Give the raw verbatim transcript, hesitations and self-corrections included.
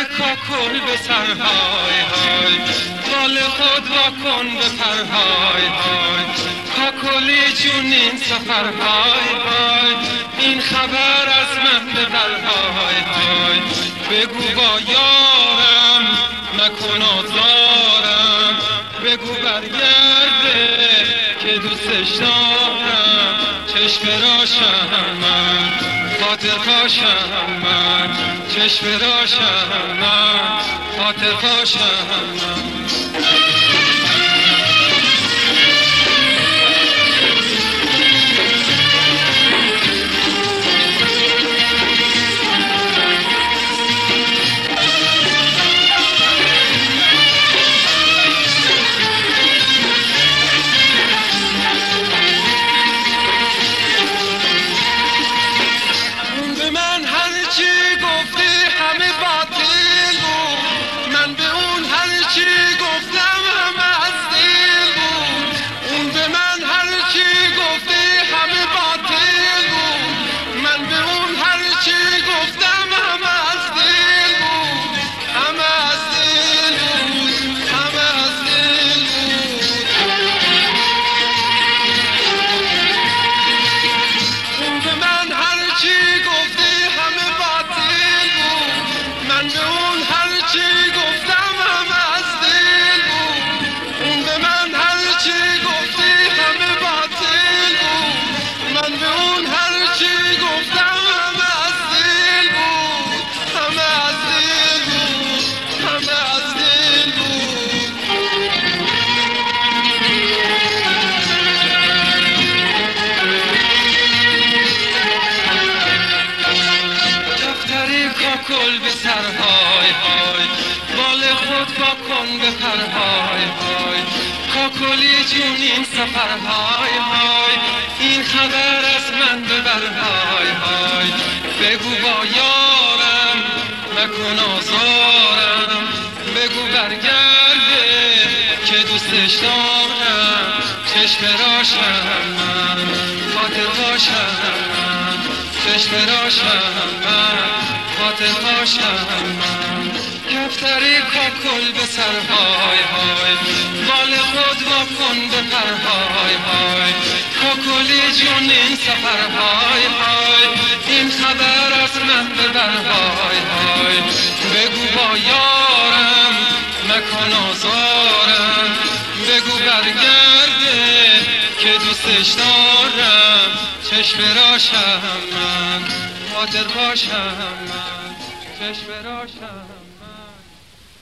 کاکل به سرهای های، بال خود را کن به پرهای های، کاکلی جون این سفرهای های، این خبر از من به برهای های. بگو با یارم نکن آزارم، بگو برگرده که دوستش دارم. چشم راشم من، خاطر پاشم من، چشم راشم من، خاطر پاشم من. کاکل به سرهای های، بال خود با کن به پرهای های، کاکلی جون این سفرهای های، این خبر از من به برهای های. بگو با یارم نکن آزارم، بگو برگرده که دوستش دارم. چشم راشم من، خاطر باشم من، چشم راشم من، خاطر باشم من. کفتری کاکل به سرهای های، بال خود را کن به پرهای های، کاکلی جون این سفرهای های، این خبر از من به برهای های. بگو با یارم نکن آزارم، بگو برگرده که دوستش دارم. چشم راشم من، خاطر باشم من، چشم راشم.